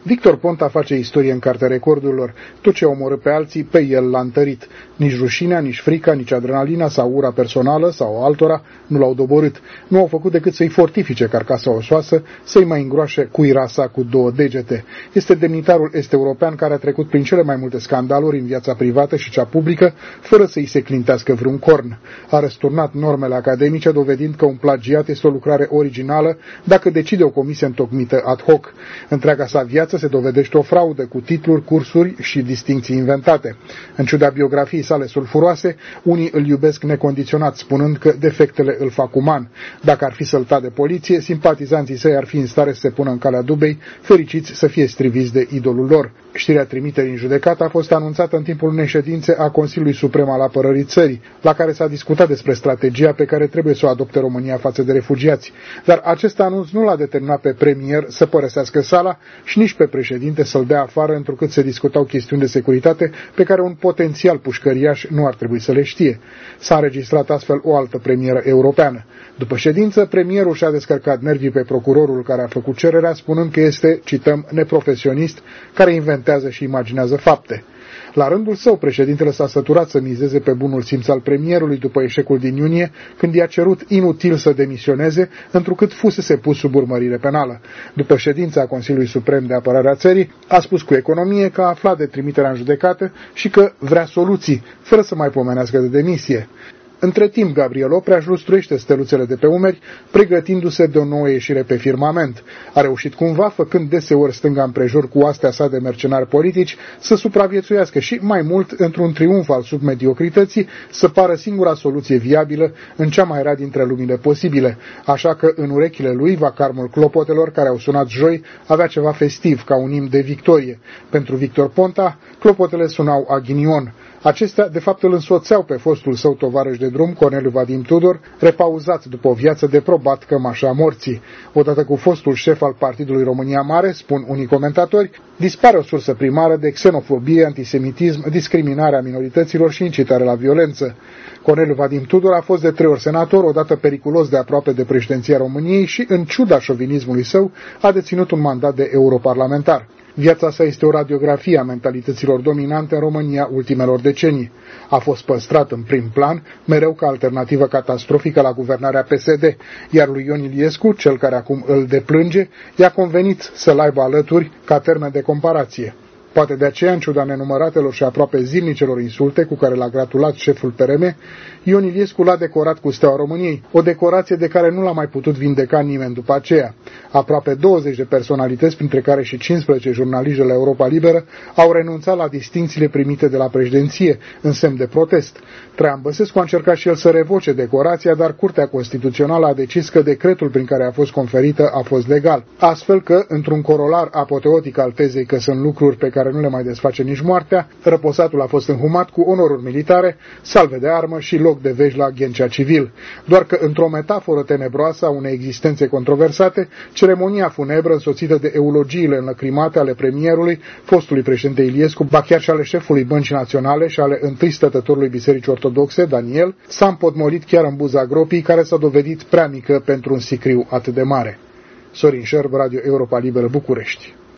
Victor Ponta face istorie în cartea recordurilor. Tot ce omorâ pe alții, pe el l-a întărit. Nici rușinea, nici frica, nici adrenalina sau ura personală sau altora nu l-au doborât. Nu au făcut decât să-i fortifice carcasa osoasă, să-i mai îngroașe cuirasa cu 2 degete. Este demnitarul est-european care a trecut prin cele mai multe scandaluri în viața privată și cea publică, fără să-i se clintească vreun corn. A răsturnat normele academice, dovedind că un plagiat este o lucrare originală dacă decide o comisie întocmită ad hoc. Întreaga sa viață se dovedește o fraudă cu titluri, cursuri și distincții inventate. În ciuda biografiei sale sulfuroase, unii îl iubesc necondiționat, spunând că defectele îl fac uman. Dacă ar fi săltat de poliție, simpatizanții săi ar fi în stare să se pună în calea dubei, fericiți să fie striviți de idolul lor. Știrea trimiterii în judecată a fost anunțată în timpul unei ședințe a Consiliului Suprem al Apărării Țării, la care s-a discutat despre strategia pe care trebuie să o adopte România față de refugiați. Dar acest anunț nu l-a determinat pe premier să părăsească sala și nici pe președinte să-l dea afară, întrucât se discutau chestiuni de securitate pe care un potențial pușcăriaș nu ar trebui să le știe. S-a înregistrat astfel o altă premieră europeană. După ședință, premierul și-a descărcat nervii pe procurorul care a făcut cererea, spunând că este, cităm, neprofesionist, care inventează și imaginează fapte. La rândul său, președintele s-a săturat să mizeze pe bunul simț al premierului după eșecul din iunie, când i-a cerut inutil să demisioneze, întrucât fusese pus sub urmărire penală. După ședința Consiliului Suprem de Apărare a Țării, a spus cu economie că a aflat de trimiterea în judecată și că vrea soluții, fără să mai pomenească de demisie. Între timp, Gabriel Oprea își lustruiește steluțele de pe umeri, pregătindu-se de o nouă ieșire pe firmament. A reușit cumva, făcând deseori stânga împrejur cu astea sa de mercenari politici, să supraviețuiască și, mai mult, într-un triumf al submediocrității, să pară singura soluție viabilă în cea mai rea dintre lumile posibile. Așa că, în urechile lui, vacarmul clopotelor care au sunat joi avea ceva festiv, ca un imn de victorie. Pentru Victor Ponta, clopotele sunau a ghinion. Acestea, de fapt, îl însoțeau pe fostul său tovarăș de drum, Corneliu Vadim Tudor, repauzat după o viață de probat cămașa morții. Odată cu fostul șef al Partidului România Mare, spun unii comentatori, dispare o sursă primară de xenofobie, antisemitism, discriminarea minorităților și incitare la violență. Corneliu Vadim Tudor a fost de 3 ori senator, odată periculos de aproape de președinția României și, în ciuda șovinismului său, a deținut un mandat de europarlamentar. Viața sa este o radiografie a mentalităților dominante în România ultimelor decenii. A fost păstrat în prim plan, mereu ca alternativă catastrofică la guvernarea PSD, iar lui Ion Iliescu, cel care acum îl deplânge, i-a convenit să-l aibă alături ca termen de comparație. Poate de aceea, în ciuda nenumăratelor și aproape zilnicelor insulte cu care l-a gratulat șeful PRM, Ion Iliescu l-a decorat cu Steaua României, o decorație de care nu l-a mai putut vindeca nimeni după aceea. Aproape 20 de personalități, printre care și 15 jurnaliști de la Europa Liberă, au renunțat la distincțiile primite de la președinție, în semn de protest. Traian Băsescu a încercat și el să revoce decorația, dar Curtea Constituțională a decis că decretul prin care a fost conferită a fost legal. Astfel că, într-un corolar apoteotic al tezei că sunt lucruri pe care nu le mai desface nici moartea, răposatul a fost înhumat cu onoruri militare, salve de armă și loc de veci la Ghencea civil. Doar că, într-o metaforă tenebroasă a unei existențe controversate, ceremonia funebră însoțită de eulogiile înlăcrimate ale premierului, fostului președinte Iliescu, ba chiar și ale șefului Băncii Naționale și ale întâi stătătorului Bisericii Ortodoxe, Daniel, s-a împotmolit chiar în buza gropii, care s-a dovedit prea mică pentru un sicriu atât de mare. Sorin Șerb, Radio Europa Liberă, București.